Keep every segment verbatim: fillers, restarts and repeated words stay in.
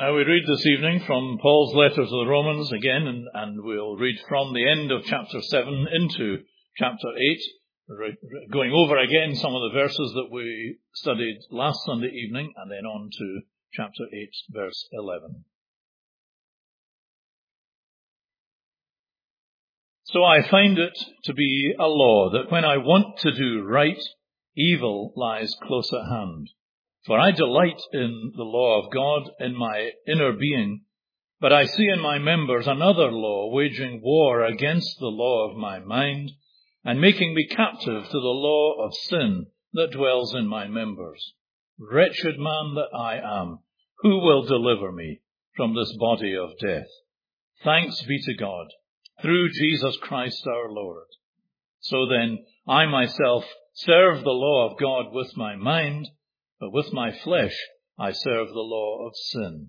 Now we read this evening from Paul's letter to the Romans again, and, and we'll read from the end of chapter seven into chapter eight, re- re- going over again some of the verses that we studied last Sunday evening, and then on to chapter eight, verse eleven. So I find it to be a law that when I want to do right, evil lies close at hand. For I delight in the law of God in my inner being, but I see in my members another law waging war against the law of my mind and making me captive to the law of sin that dwells in my members. Wretched man that I am, who will deliver me from this body of death? Thanks be to God, through Jesus Christ our Lord. So then, I myself serve the law of God with my mind, but with my flesh I serve the law of sin.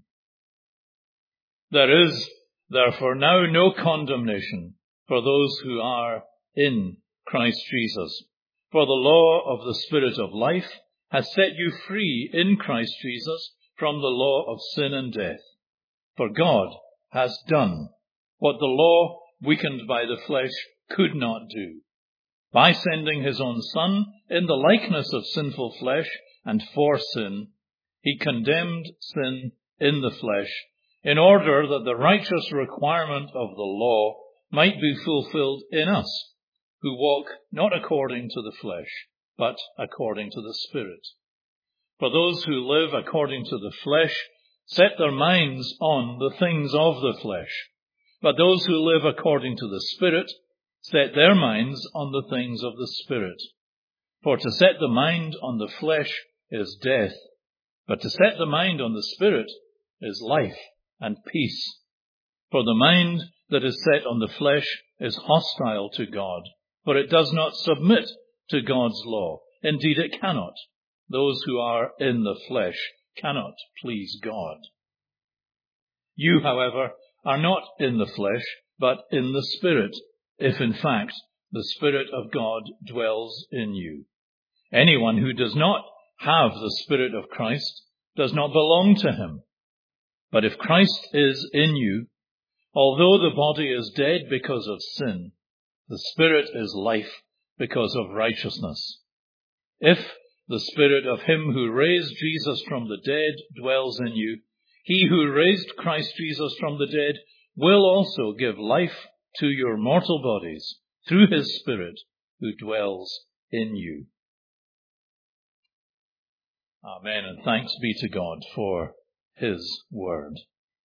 There is, therefore, now no condemnation for those who are in Christ Jesus. For the law of the Spirit of life has set you free in Christ Jesus from the law of sin and death. For God has done what the law, weakened by the flesh, could not do. By sending his own Son in the likeness of sinful flesh and for sin, he condemned sin in the flesh, in order that the righteous requirement of the law might be fulfilled in us, who walk not according to the flesh, but according to the Spirit. For those who live according to the flesh set their minds on the things of the flesh, but those who live according to the Spirit set their minds on the things of the Spirit. For to set the mind on the flesh is death, but to set the mind on the Spirit is life and peace. For the mind that is set on the flesh is hostile to God, for it does not submit to God's law. Indeed, it cannot. Those who are in the flesh cannot please God. You, however, are not in the flesh, but in the Spirit, if in fact the Spirit of God dwells in you. Anyone who does not have the Spirit of Christ does not belong to him. But if Christ is in you, although the body is dead because of sin, the Spirit is life because of righteousness. If the Spirit of him who raised Jesus from the dead dwells in you, he who raised Christ Jesus from the dead will also give life to your mortal bodies through his Spirit who dwells in you. Amen, and thanks be to God for his word.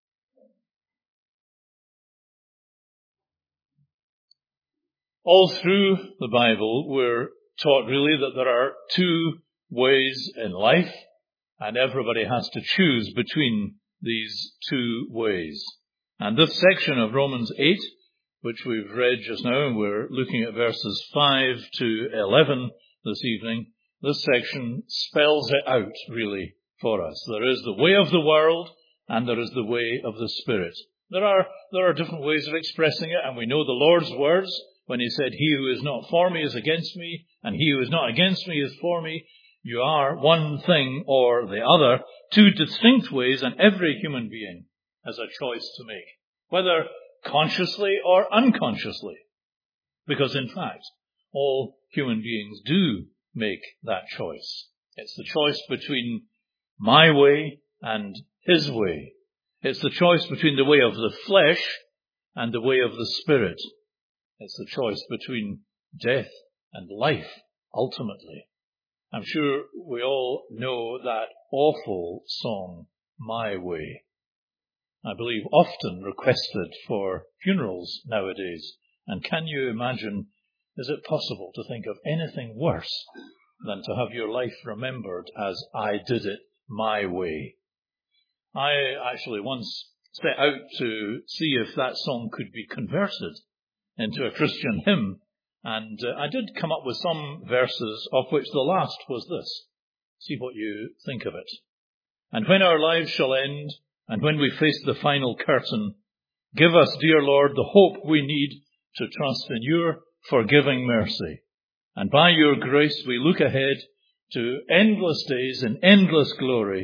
All through the Bible, we're taught really that there are two ways in life, and everybody has to choose between these two ways. And this section of Romans eight, which we've read just now, and we're looking at verses five to eleven this evening, this section spells it out, really, for us. There is the way of the world, and there is the way of the Spirit. There are, there are different ways of expressing it, and we know the Lord's words when he said, he who is not for me is against me, and he who is not against me is for me. You are one thing or the other, two distinct ways, and every human being has a choice to make, whether consciously or unconsciously. Because in fact, all human beings do make that choice. It's the choice between my way and his way. It's the choice between the way of the flesh and the way of the Spirit. It's the choice between death and life, ultimately. I'm sure we all know that awful song, My Way. I believe often requested for funerals nowadays. And can you imagine, is it possible to think of anything worse than to have your life remembered as I did it my way? I actually once set out to see if that song could be converted into a Christian hymn, and uh, I did come up with some verses, of which the last was this. See what you think of it. And when our lives shall end, and when we face the final curtain, give us, dear Lord, the hope we need to trust in your forgiving mercy. And by your grace we look ahead to endless days in endless glory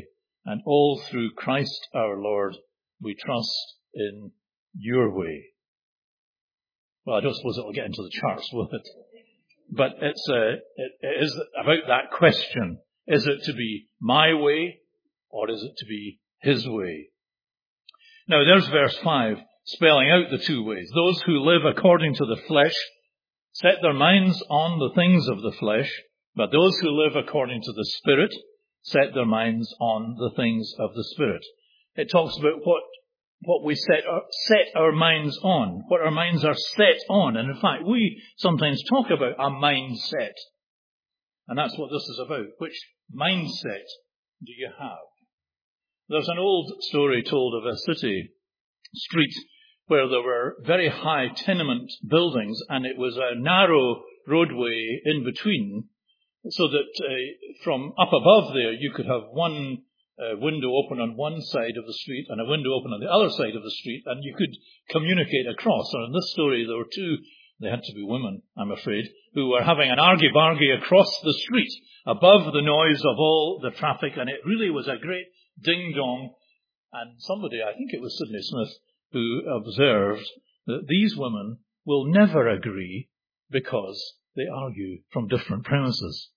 and all through Christ our Lord, we trust in your way. Well, I don't suppose it'll get into the charts, will it? But it's uh, it, it is about that question. Is it to be my way, or is it to be his way? Now, there's verse five, spelling out the two ways. Those who live according to the flesh set their minds on the things of the flesh, but those who live according to the Spirit set their minds on the things of the Spirit. It talks about what what we set our, set our minds on, what our minds are set on. And in fact, we sometimes talk about a mindset. And that's what this is about. Which mindset do you have? There's an old story told of a city street where there were very high tenement buildings, and it was a narrow roadway in between, so that uh, from up above there you could have one uh, window open on one side of the street and a window open on the other side of the street, and you could communicate across. And in this story there were two, they had to be women, I'm afraid, who were having an argy-bargy across the street above the noise of all the traffic, and it really was a great ding-dong. And somebody, I think it was Sidney Smith, who observed that these women will never agree because they argue from different premises.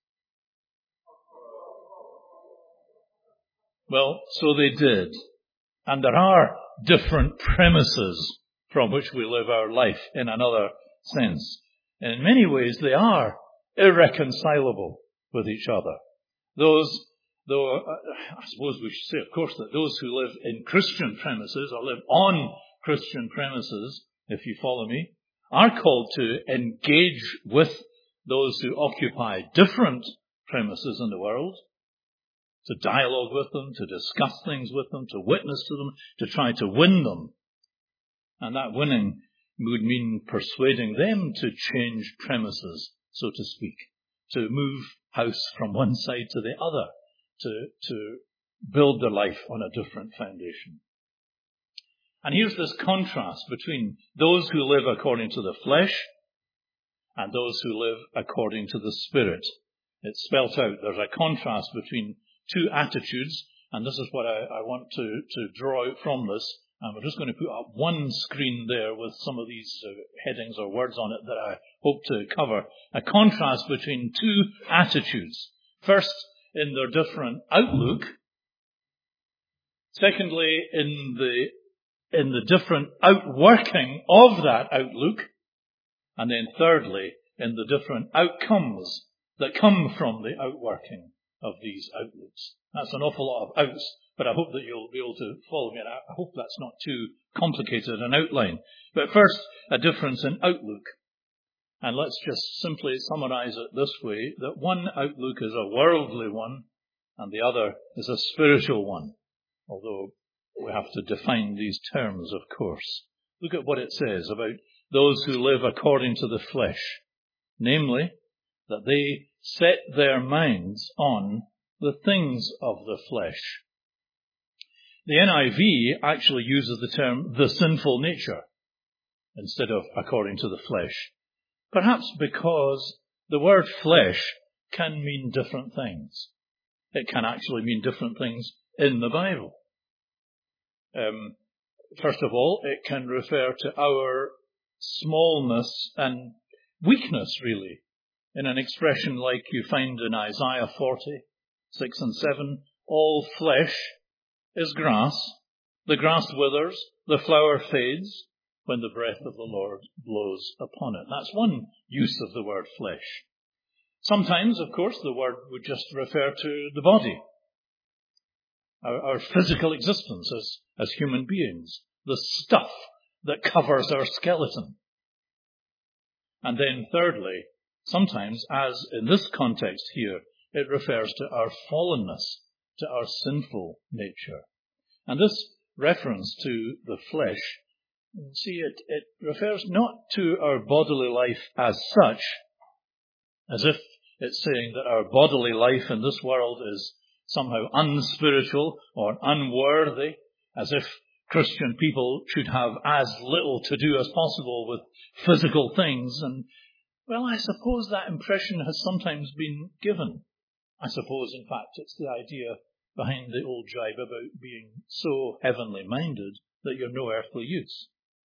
Well, so they did. And there are different premises from which we live our life in another sense. And in many ways, they are irreconcilable with each other. Those, though, I suppose we should say, of course, that those who live in Christian premises or live on Christian premises, if you follow me, are called to engage with those who occupy different premises in the world, to dialogue with them, to discuss things with them, to witness to them, to try to win them. And that winning would mean persuading them to change premises, so to speak, to move house from one side to the other, to, to build their life on a different foundation. And here's this contrast between those who live according to the flesh and those who live according to the Spirit. It's spelt out. There's a contrast between two attitudes, and this is what I, I want to, to draw out from this. And we're just going to put up one screen there with some of these uh, headings or words on it that I hope to cover. A contrast between two attitudes. First, in their different outlook. Secondly, in the in the different outworking of that outlook. And then thirdly, in the different outcomes that come from the outworking of these outlooks. That's an awful lot of outs, but I hope that you'll be able to follow me. And I hope that's not too complicated an outline. But first, a difference in outlook. And let's just simply summarize it this way, that one outlook is a worldly one, and the other is a spiritual one. Although we have to define these terms, of course. Look at what it says about those who live according to the flesh. Namely, that they set their minds on the things of the flesh. The N I V actually uses the term the sinful nature instead of according to the flesh. Perhaps because the word flesh can mean different things. It can actually mean different things in the Bible. Um, first of all, it can refer to our smallness and weakness, really, in an expression like you find in Isaiah forty, six and seven. All flesh is grass. The grass withers, the flower fades, when the breath of the Lord blows upon it. That's one use of the word flesh. Sometimes, of course, the word would just refer to the body. Our, our physical existence as, as human beings, the stuff that covers our skeleton. And then thirdly, sometimes, as in this context here, it refers to our fallenness, to our sinful nature. And this reference to the flesh, see, it, it refers not to our bodily life as such, as if it's saying that our bodily life in this world is somehow unspiritual or unworthy, as if Christian people should have as little to do as possible with physical things. And, well, I suppose that impression has sometimes been given. I suppose, in fact, it's the idea behind the old jibe about being so heavenly minded that you're no earthly use.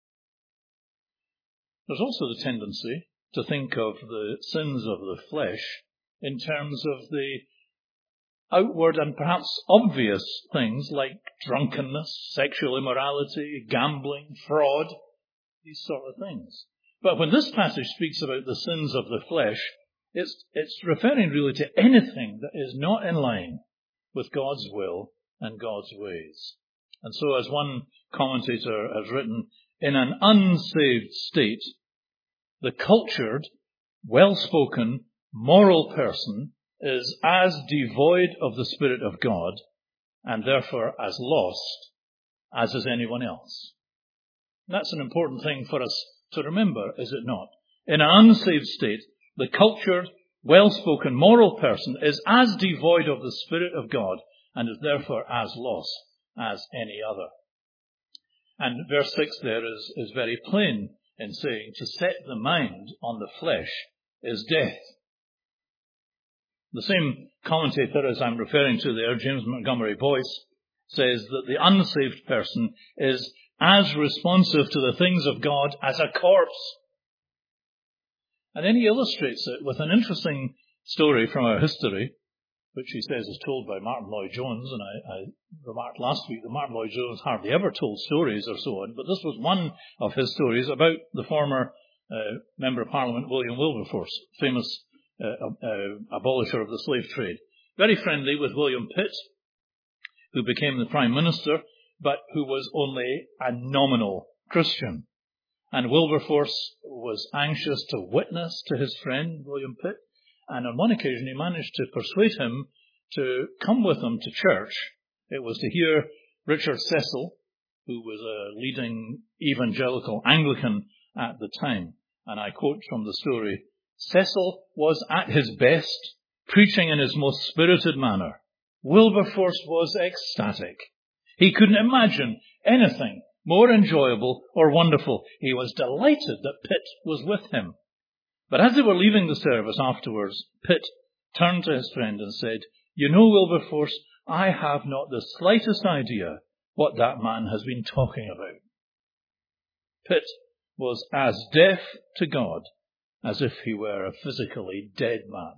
There's also the tendency to think of the sins of the flesh in terms of the outward and perhaps obvious things like drunkenness, sexual immorality, gambling, fraud, these sort of things. But when this passage speaks about the sins of the flesh, it's, it's referring really to anything that is not in line with God's will and God's ways. And so, as one commentator has written, in an unsaved state, the cultured, well-spoken, moral person is as devoid of the Spirit of God, and therefore as lost, as is anyone else. And that's an important thing for us to remember, is it not? In an unsaved state, the cultured, well-spoken, moral person is as devoid of the Spirit of God, and is therefore as lost as any other. And verse six there is, is very plain in saying, to set the mind on the flesh is death. The same commentator, as I'm referring to there, James Montgomery Boyce, says that the unsaved person is as responsive to the things of God as a corpse. And then he illustrates it with an interesting story from our history, which he says is told by Martin Lloyd-Jones. And I, I remarked last week that Martin Lloyd-Jones hardly ever told stories or so on, but this was one of his stories about the former uh, Member of Parliament, William Wilberforce, famous uh, uh, abolisher of the slave trade. Very friendly with William Pitt, who became the Prime Minister, but who was only a nominal Christian. And Wilberforce was anxious to witness to his friend, William Pitt, and on one occasion he managed to persuade him to come with him to church. It was to hear Richard Cecil, who was a leading evangelical Anglican at the time. And I quote from the story, Cecil was at his best, preaching in his most spirited manner. Wilberforce was ecstatic. He couldn't imagine anything more enjoyable or wonderful. He was delighted that Pitt was with him. But as they were leaving the service afterwards, Pitt turned to his friend and said, you know, Wilberforce, I have not the slightest idea what that man has been talking about. Pitt was as deaf to God as if he were a physically dead man.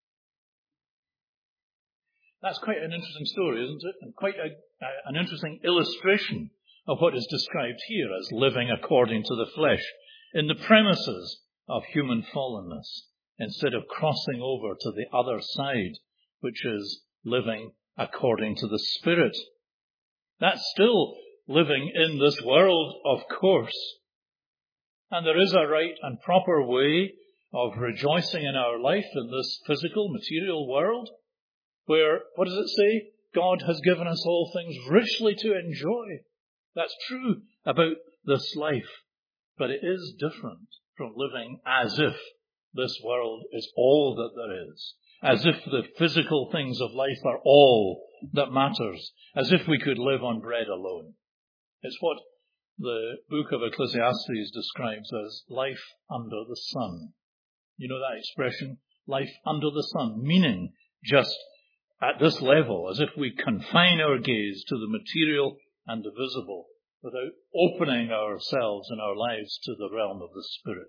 That's quite an interesting story, isn't it? And quite a, a, an interesting illustration of what is described here as living according to the flesh in the premises of human fallenness, instead of crossing over to the other side, which is living according to the Spirit. That's still living in this world, of course. And there is a right and proper way of rejoicing in our life in this physical, material world, where, what does it say? God has given us all things richly to enjoy. That's true about this life, but it is different from living as if this world is all that there is, as if the physical things of life are all that matters, as if we could live on bread alone. It's what the book of Ecclesiastes describes as life under the sun. You know that expression, life under the sun, meaning just at this level, as if we confine our gaze to the material and the visible, without opening ourselves and our lives to the realm of the Spirit.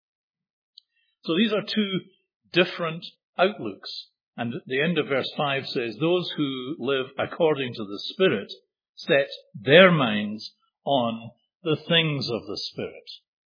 So these are two different outlooks. And at the end of verse five says, those who live according to the Spirit set their minds on the things of the Spirit.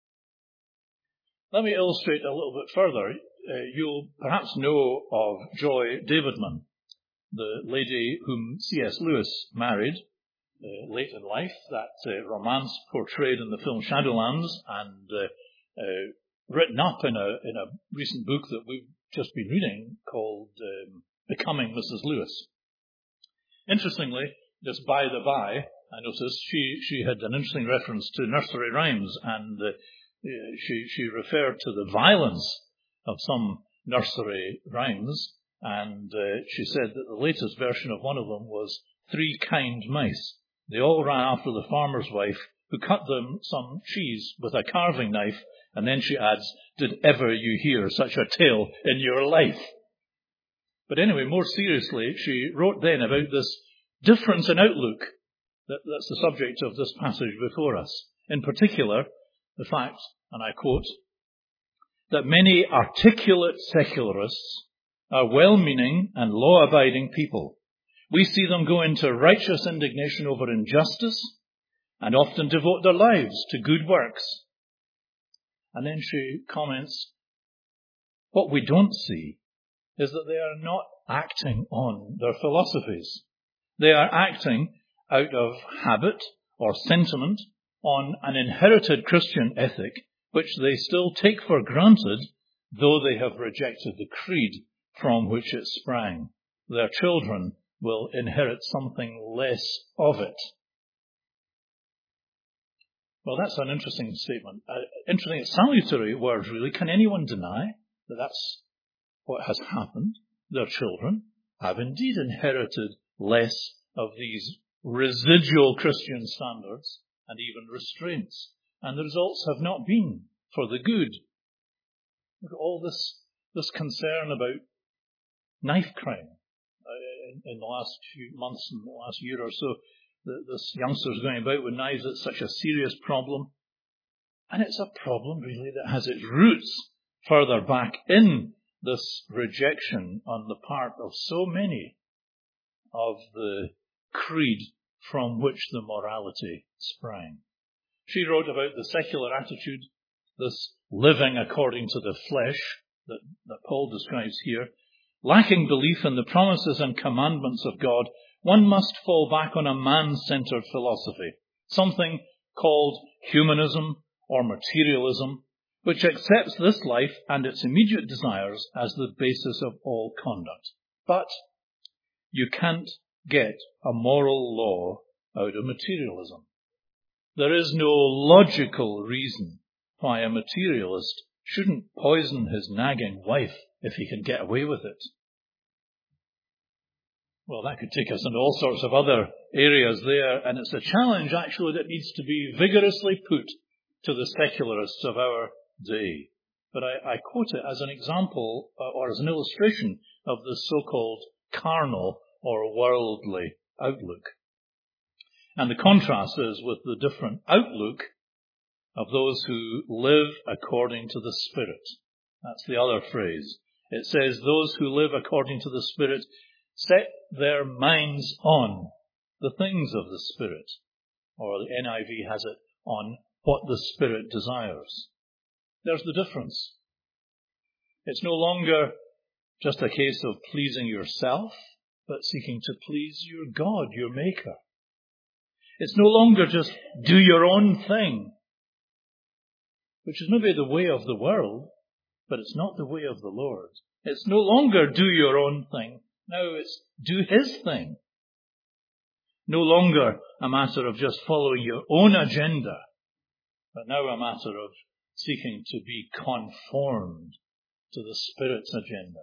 Let me illustrate a little bit further. Uh, you'll perhaps know of Joy Davidman, the lady whom C S Lewis married Uh, late in life, that uh, romance portrayed in the film Shadowlands and uh, uh, written up in a in a recent book that we've just been reading called um, Becoming Missus Lewis. Interestingly, just by the by, I noticed she, she had an interesting reference to nursery rhymes, and uh, she, she referred to the violence of some nursery rhymes, and uh, she said that the latest version of one of them was Three Kind Mice. They all ran after the farmer's wife, who cut them some cheese with a carving knife, and then she adds, did ever you hear such a tale in your life? But anyway, more seriously, she wrote then about this difference in outlook. That, that's the subject of this passage before us. In particular, the fact, and I quote, that many articulate secularists are well-meaning and law-abiding people. We see them go into righteous indignation over injustice and often devote their lives to good works. And then she comments, what we don't see is that they are not acting on their philosophies. They are acting out of habit or sentiment on an inherited Christian ethic, which they still take for granted, though they have rejected the creed from which it sprang. Their children will inherit something less of it. Well, that's an interesting statement. Uh, interesting, salutary words, really. Can anyone deny that that's what has happened? Their children have indeed inherited less of these residual Christian standards and even restraints. And the results have not been for the good. Look at all this, this concern about knife crime uh, in, in the last few months and the last year or so. The, this youngsters going about with knives, it's such a serious problem. And it's a problem, really, that has its roots further back in this rejection on the part of so many of the creed from which the morality sprang. She wrote about the secular attitude, this living according to the flesh that, that Paul describes here. Lacking belief in the promises and commandments of God, one must fall back on a man-centered philosophy, something called humanism or materialism, which accepts this life and its immediate desires as the basis of all conduct. But you can't get a moral law out of materialism. There is no logical reason why a materialist shouldn't poison his nagging wife if he can get away with it. Well, that could take us into all sorts of other areas there, and it's a challenge, actually, that needs to be vigorously put to the secularists of our day. But I, I quote it as an example, uh, or as an illustration of the so-called carnal or worldly outlook. And the contrast is with the different outlook of those who live according to the Spirit. That's the other phrase. It says, those who live according to the Spirit set their minds on the things of the Spirit. Or the N I V has it, on what the Spirit desires. There's the difference. It's no longer just a case of pleasing yourself, but seeking to please your God, your Maker. It's no longer just do your own thing, which is maybe the way of the world, but it's not the way of the Lord. It's no longer do your own thing. Now it's do His thing. No longer a matter of just following your own agenda, but now a matter of seeking to be conformed to the Spirit's agenda.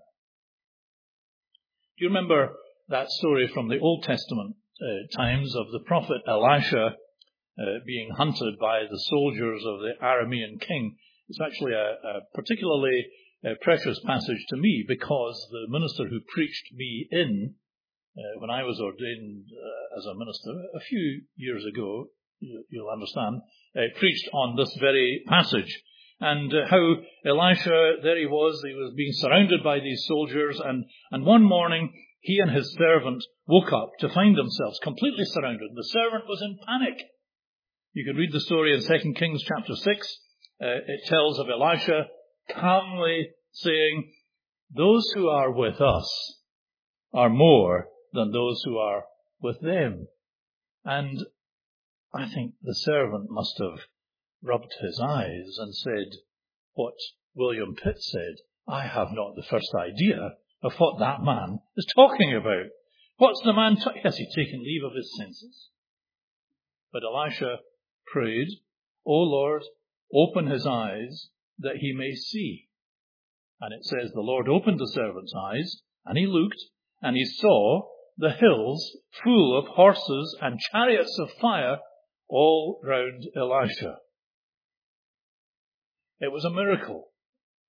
Do you remember that story from the Old Testament uh, times of the prophet Elisha uh, being hunted by the soldiers of the Aramean king? It's actually a, a particularly uh, precious passage to me, because the minister who preached me in uh, when I was ordained uh, as a minister a few years ago, you, you'll understand, uh, preached on this very passage. And uh, how Elisha, there he was, he was being surrounded by these soldiers, and, and one morning he and his servant woke up to find themselves completely surrounded. The servant was in panic. You can read the story in Second Kings chapter six. Uh, it tells of Elisha calmly saying, those who are with us are more than those who are with them. And I think the servant must have rubbed his eyes and said what William Pitt said, I have not the first idea of what that man is talking about. What's the man ta- has he taken leave of his senses? But Elisha prayed, O Lord, open his eyes that he may see. And it says the Lord opened the servant's eyes, and he looked, and he saw the hills full of horses and chariots of fire all round Elisha. It was a miracle,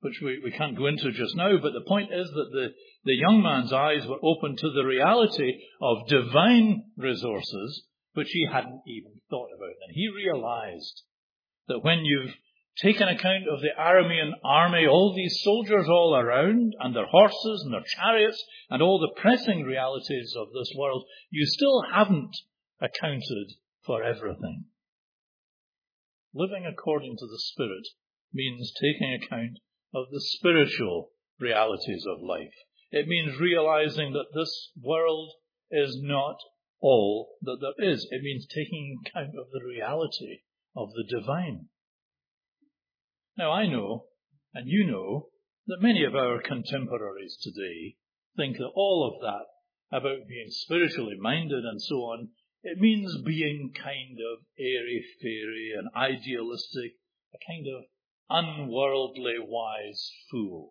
which we, we can't go into just now, but the point is that the, the young man's eyes were open to the reality of divine resources, which he hadn't even thought about. And he realized that when you've taken account of the Aramean army, all these soldiers all around, and their horses and their chariots, and all the pressing realities of this world, you still haven't accounted for everything. Living according to the Spirit means taking account of the spiritual realities of life. It means realizing that this world is not all that there is. It means taking account of the reality of the divine. Now, I know, and you know, that many of our contemporaries today think that all of that about being spiritually minded and so on, it means being kind of airy-fairy and idealistic, a kind of unworldly wise fool.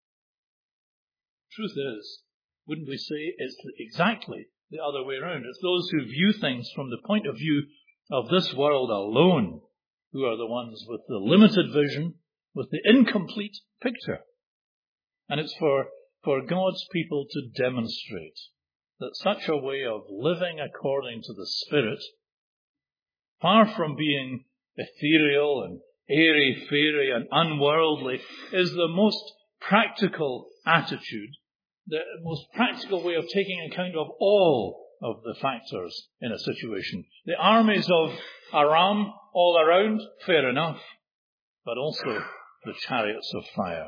Truth is, wouldn't we say it's exactly the other way around? It's those who view things from the point of view of this world alone who are the ones with the limited vision, with the incomplete picture. And it's for, for God's people to demonstrate that such a way of living according to the Spirit, far from being ethereal and airy-fairy and unworldly, is the most practical attitude, the most practical way of taking account of all of the factors in a situation. The armies of Aram all around, fair enough, but also the chariots of fire.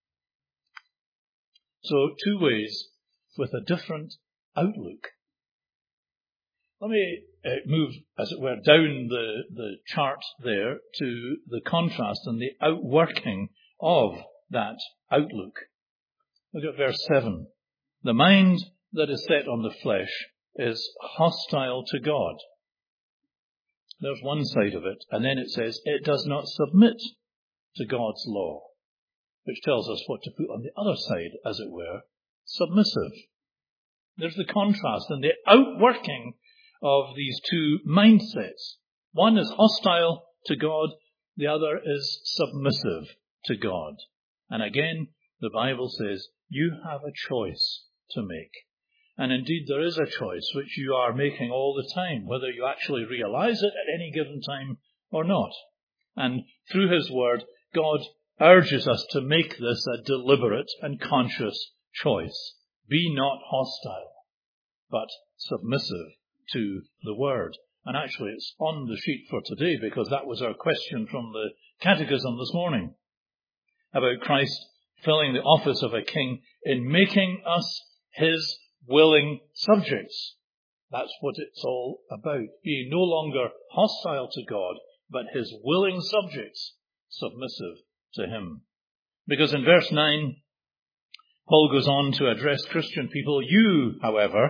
So two ways with a different outlook. Let me uh, move, as it were, down the, the chart there to the contrast and the outworking of that outlook. Look at verse seven. The mind that is set on the flesh is hostile to God. There's one side of it, and then it says it does not submit to God's law, which tells us what to put on the other side, as it were, submissive. There's the contrast and the outworking of these two mindsets. One is hostile to God, the other is submissive to God. And again, the Bible says you have a choice to make. And indeed, there is a choice which you are making all the time, whether you actually realize it at any given time or not. And through His Word, God urges us to make this a deliberate and conscious choice. Be not hostile, but submissive to the Word. And actually, it's on the sheet for today, because that was our question from the Catechism this morning, about Christ filling the office of a king in making us His willing subjects. That's what it's all about. Being no longer hostile to God, but His willing subjects, submissive to Him. Because in verse nine, Paul goes on to address Christian people. You, however,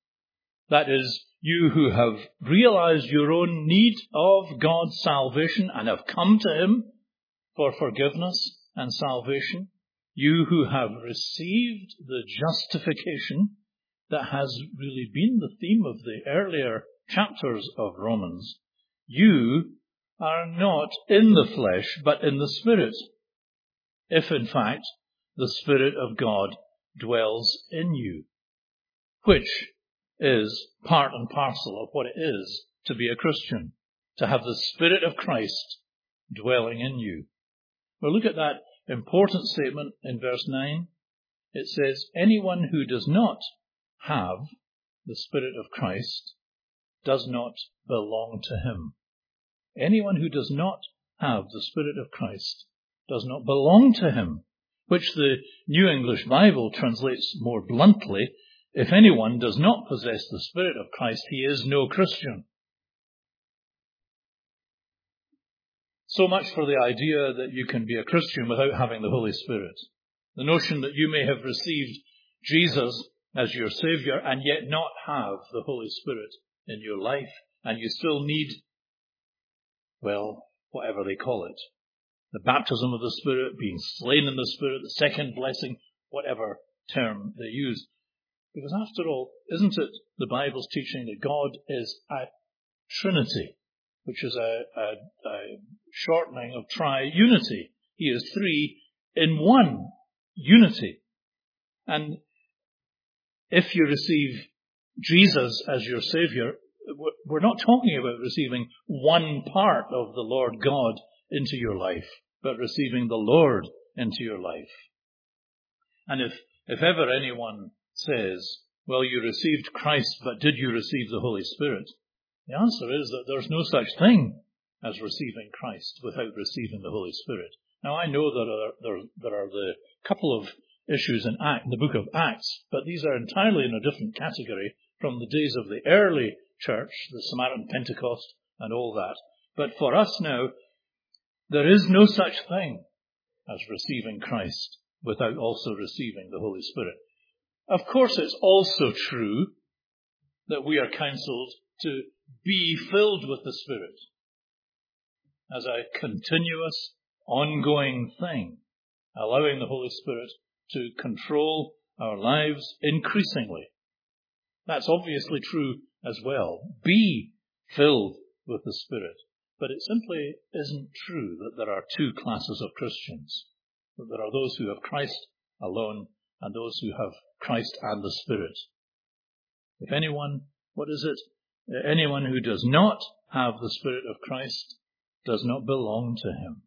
that is, you who have realized your own need of God's salvation and have come to Him for forgiveness and salvation, you who have received the justification that has really been the theme of the earlier chapters of Romans, you are not in the flesh, but in the Spirit, if in fact the Spirit of God dwells in you, which is part and parcel of what it is to be a Christian, to have the Spirit of Christ dwelling in you. Well, look at that important statement in verse nine. It says, anyone who does not have the Spirit of Christ does not belong to Him. Anyone who does not have the Spirit of Christ does not belong to Him, which the New English Bible translates more bluntly, if anyone does not possess the Spirit of Christ, he is no Christian. So much for the idea that you can be a Christian without having the Holy Spirit. The notion that you may have received Jesus as your Savior and yet not have the Holy Spirit in your life, and you still need, well, whatever they call it, the baptism of the Spirit, being slain in the Spirit, the second blessing, whatever term they use. Because after all, isn't it the Bible's teaching that God is a Trinity, which is a, a, a shortening of tri-unity? He is three in one unity. And if you receive Jesus as your Saviour, we're not talking about receiving one part of the Lord God into your life, but receiving the Lord into your life. And if, if ever anyone says, well, you received Christ, but did you receive the Holy Spirit? The answer is that there's no such thing as receiving Christ without receiving the Holy Spirit. Now, I know that there are, there, there are the couple of issues in, Act, in the book of Acts, but these are entirely in a different category from the days of the early church, the Samaritan Pentecost and all that. But for us now, there is no such thing as receiving Christ without also receiving the Holy Spirit. Of course, it's also true that we are counseled to be filled with the Spirit as a continuous, ongoing thing, allowing the Holy Spirit to control our lives increasingly. That's obviously true as well. Be filled with the Spirit. But it simply isn't true that there are two classes of Christians. That there are those who have Christ alone and those who have Christ and the Spirit. If anyone, what is it? Anyone who does not have the Spirit of Christ does not belong to him.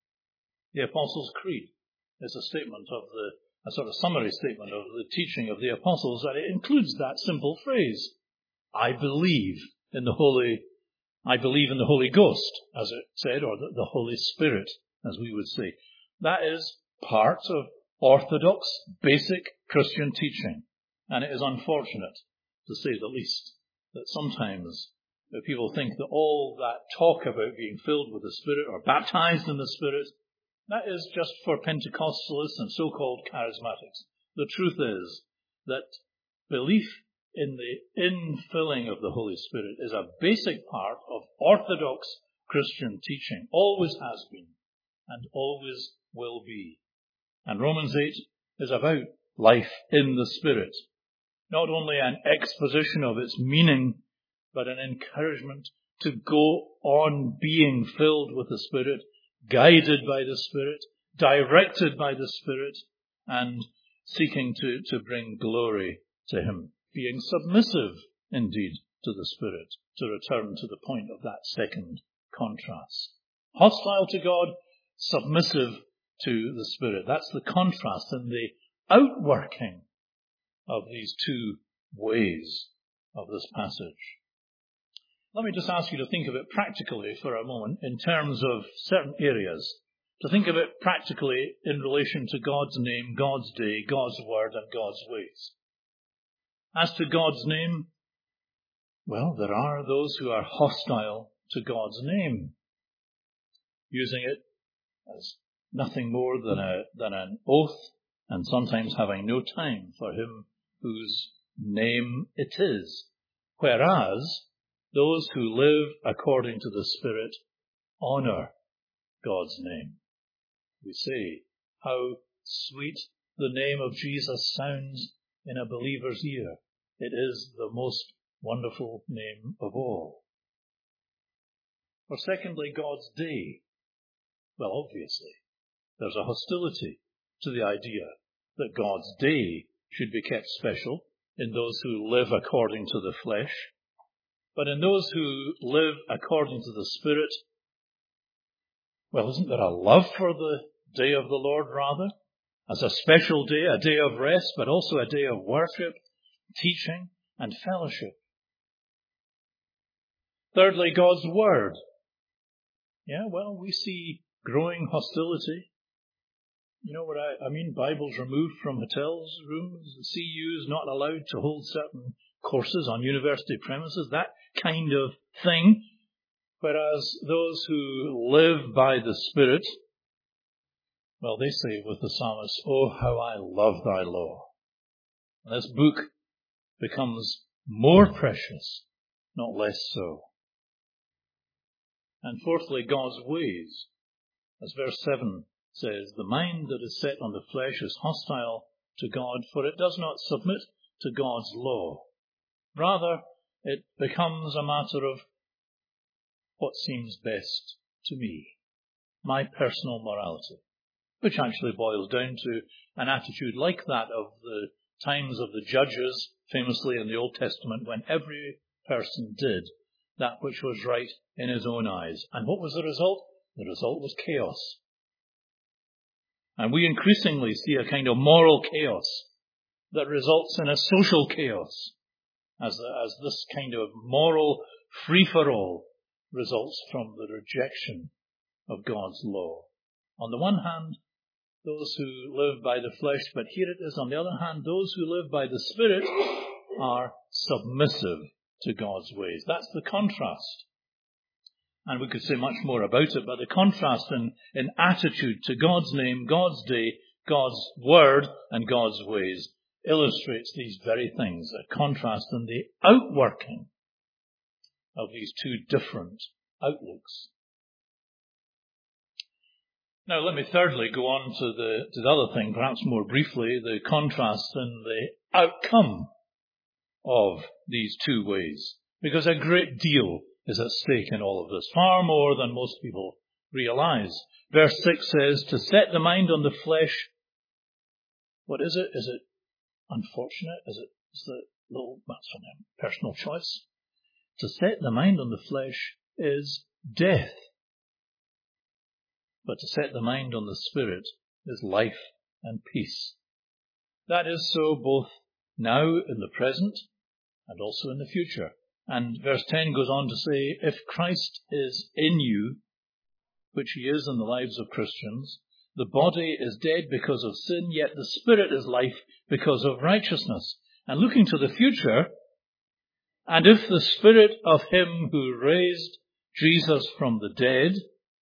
The Apostles' Creed is a statement of the, a sort of summary statement of the teaching of the Apostles, and it includes that simple phrase, I believe in the Holy, I believe in the Holy Ghost, as it said, or the, the Holy Spirit, as we would say. That is part of orthodox, basic Christian teaching, and it is unfortunate, to say the least, that sometimes that people think that all that talk about being filled with the Spirit or baptized in the Spirit, that is just for Pentecostalists and so-called charismatics. The truth is that belief in the infilling of the Holy Spirit is a basic part of orthodox Christian teaching, always has been and always will be. And Romans eight is about life in the Spirit. Not only an exposition of its meaning, but an encouragement to go on being filled with the Spirit, guided by the Spirit, directed by the Spirit, and seeking to, to bring glory to Him. Being submissive, indeed, to the Spirit, to return to the point of that second contrast. Hostile to God, submissive to the Spirit. That's the contrast and the outworking of these two ways of this passage. Let me just ask you to think of it practically for a moment in terms of certain areas. To think of it practically in relation to God's name, God's day, God's word, and God's ways. As to God's name, well, there are those who are hostile to God's name, using it as nothing more than a than an oath, and sometimes having no time for Him whose name it is. Whereas those who live according to the Spirit honor God's name. We say, how sweet the name of Jesus sounds in a believer's ear. It is the most wonderful name of all. Or secondly, God's day. Well, obviously, there's a hostility to the idea that God's day should be kept special in those who live according to the flesh. But in those who live according to the Spirit, well, isn't there a love for the day of the Lord rather? As a special day, a day of rest, but also a day of worship, teaching, and fellowship. Thirdly, God's Word. Yeah, well, we see growing hostility. You know what I, I mean? Bibles removed from hotels, rooms, C Us not allowed to hold certain courses on university premises, that kind of thing. Whereas those who live by the Spirit, well, they say with the psalmist, oh, how I love thy law. And this book becomes more precious, not less so. And fourthly, God's ways. As verse seven says, the mind that is set on the flesh is hostile to God, for it does not submit to God's law. Rather, it becomes a matter of what seems best to me, my personal morality. which actually boils down to an attitude like that of the times of the judges, famously in the Old Testament, when every person did that which was right in his own eyes. And what was the result? The result was chaos. And we increasingly see a kind of moral chaos that results in a social chaos, as, as this kind of moral free-for-all results from the rejection of God's law. On the one hand, those who live by the flesh, but here it is, on the other hand, those who live by the Spirit are submissive to God's ways. That's the contrast. And we could say much more about it, but the contrast in, in attitude to God's name, God's day, God's word, and God's ways illustrates these very things, a contrast in the outworking of these two different outlooks. Now, let me thirdly go on to the, to the other thing, perhaps more briefly, the contrast in the outcome of these two ways. Because a great deal is at stake in all of this, far more than most people realize. Verse six says, to set the mind on the flesh, what is it? Is it unfortunate? Is it, is it little, that's from a personal choice? To set the mind on the flesh is death. But to set the mind on the Spirit is life and peace. That is so both now in the present and also in the future. And verse ten goes on to say, if Christ is in you, which he is in the lives of Christians, the body is dead because of sin, yet the Spirit is life because of righteousness. And looking to the future, and if the Spirit of him who raised Jesus from the dead,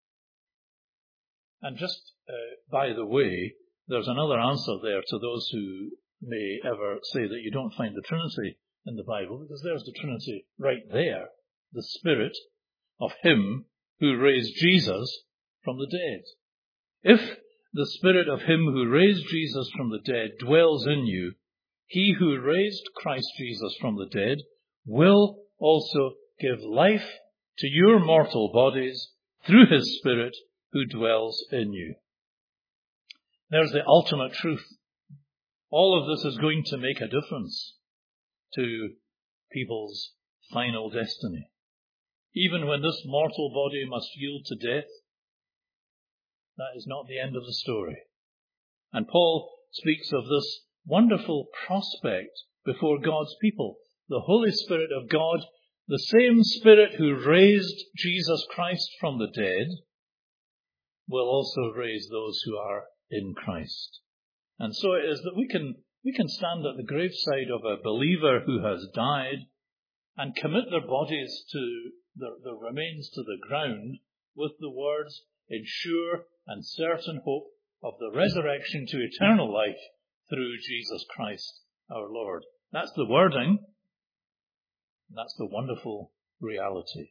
and just uh, by the way, there's another answer there to those who may ever say that you don't find the Trinity in the Bible, because there's the Trinity right there, the Spirit of him who raised Jesus from the dead. If the Spirit of him who raised Jesus from the dead dwells in you, he who raised Christ Jesus from the dead will also give life to your mortal bodies through his Spirit who dwells in you. There's the ultimate truth. All of this is going to make a difference to people's final destiny. Even when this mortal body must yield to death, that is not the end of the story. And Paul speaks of this wonderful prospect before God's people. The Holy Spirit of God, the same Spirit who raised Jesus Christ from the dead, will also raise those who are in Christ. And so it is that we can we can stand at the graveside of a believer who has died and commit their bodies to their, their remains to the ground with the words, in sure and certain hope of the resurrection to eternal life through Jesus Christ our Lord. That's the wording. That's the wonderful reality.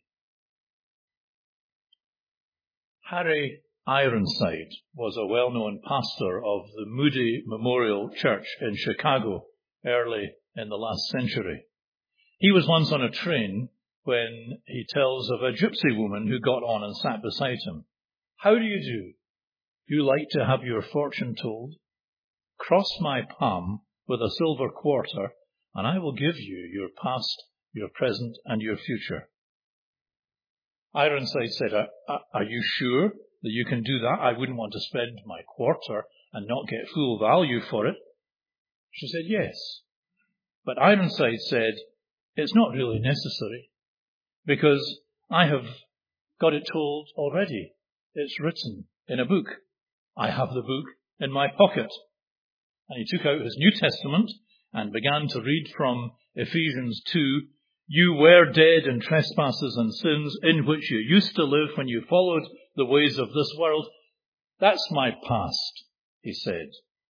Harry Ironside was a well-known pastor of the Moody Memorial Church in Chicago early in the last century. He was once on a train when he tells of a gypsy woman who got on and sat beside him. How do you do? You like to have your fortune told? Cross my palm with a silver quarter, and I will give you your past, your present, and your future. Ironside said, are, are you sure that you can do that? I wouldn't want to spend my quarter and not get full value for it. She said, yes. But Ironside said, it's not really necessary, because I have got it told already. It's written in a book. I have the book in my pocket. And he took out his New Testament and began to read from Ephesians two. You were dead in trespasses and sins in which you used to live when you followed the ways of this world. That's my past, he said.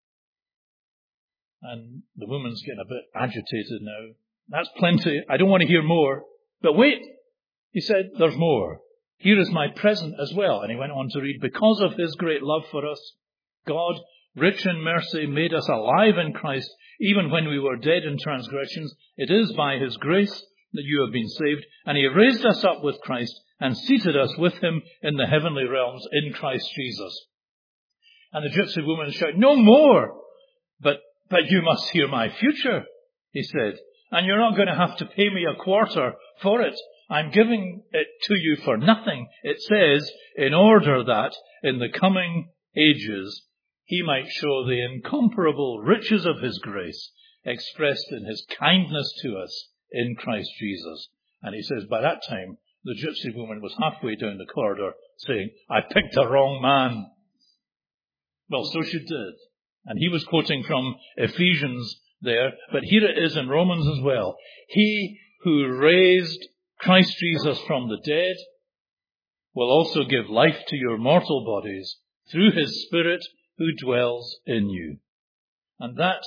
And the woman's getting a bit agitated now. That's plenty. I don't want to hear more. But wait, he said, there's more. Here is my present as well. And he went on to read, because of his great love for us, God, rich in mercy, made us alive in Christ, even when we were dead in transgressions. It is by his grace that you have been saved. And he raised us up with Christ and seated us with him in the heavenly realms in Christ Jesus. And the gypsy woman shouted, "No more! But, but you must hear my future," he said. "And you're not going to have to pay me a quarter for it. I'm giving it to you for nothing." It says, in order that in the coming ages he might show the incomparable riches of his grace expressed in his kindness to us in Christ Jesus. And he says, by that time, the gypsy woman was halfway down the corridor saying, "I picked the wrong man." Well, so she did. And he was quoting from Ephesians there, but here it is in Romans as well. He who raised Christ Jesus from the dead will also give life to your mortal bodies through his Spirit who dwells in you. And that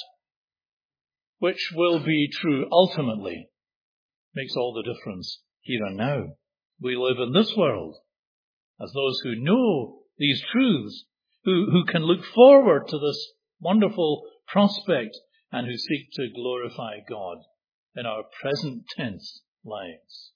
which will be true ultimately makes all the difference here and now. We live in this world as those who know these truths, who, who can look forward to this wonderful prospect and who seek to glorify God in our present tense lives.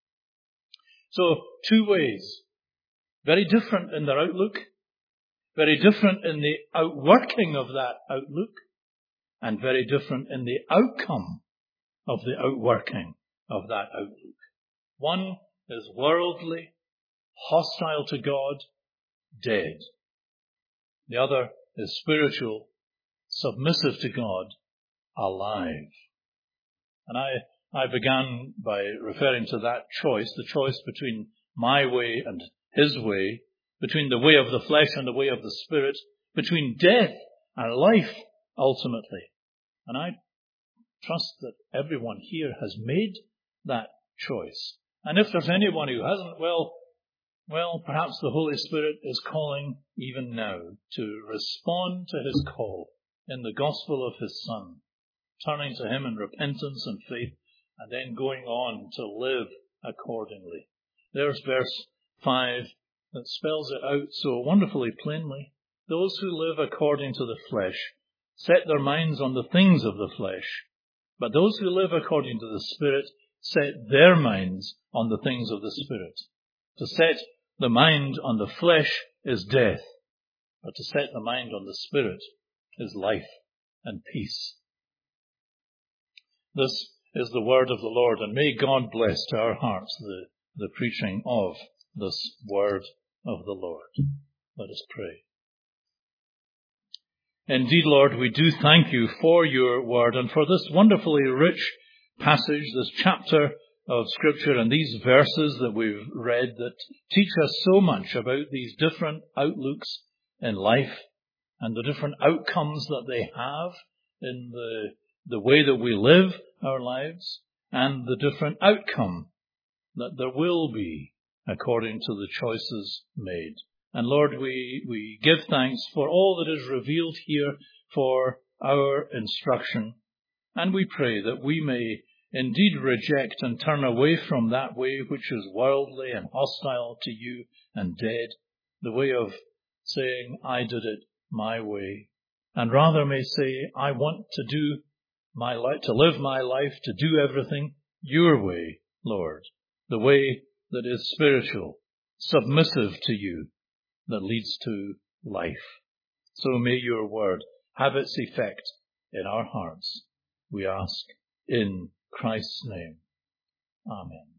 So, two ways. Very different in their outlook, very different in the outworking of that outlook, and very different in the outcome of the outworking of that outlook. One is worldly, hostile to God, dead. The other is spiritual, submissive to God, alive. And I, I began by referring to that choice, the choice between my way and his way, between the way of the flesh and the way of the Spirit, between death and life, ultimately. And I trust that everyone here has made that choice. And if there's anyone who hasn't, well, well, perhaps the Holy Spirit is calling even now to respond to his call in the gospel of his Son, turning to him in repentance and faith, and then going on to live accordingly. There's verse five that spells it out so wonderfully plainly. Those who live according to the flesh set their minds on the things of the flesh, but those who live according to the Spirit set their minds on the things of the Spirit. To set the mind on the flesh is death, but to set the mind on the Spirit is life and peace. This is the word of the Lord, and may God bless to our hearts the, the preaching of this word of the Lord. Let us pray. Indeed, Lord, we do thank you for your word and for this wonderfully rich passage, this chapter of Scripture and these verses that we've read that teach us so much about these different outlooks in life and the different outcomes that they have in the, the way that we live our lives and the different outcome that there will be according to the choices made. And Lord, we, we give thanks for all that is revealed here for our instruction. And we pray that we may indeed reject and turn away from that way which is worldly and hostile to you and dead, the way of saying, I did it my way, and rather may say, I want to do my life, to live my life, to do everything your way, Lord, the way that is spiritual, submissive to you, that leads to life. So may your word have its effect in our hearts, we ask in Christ's name. Amen.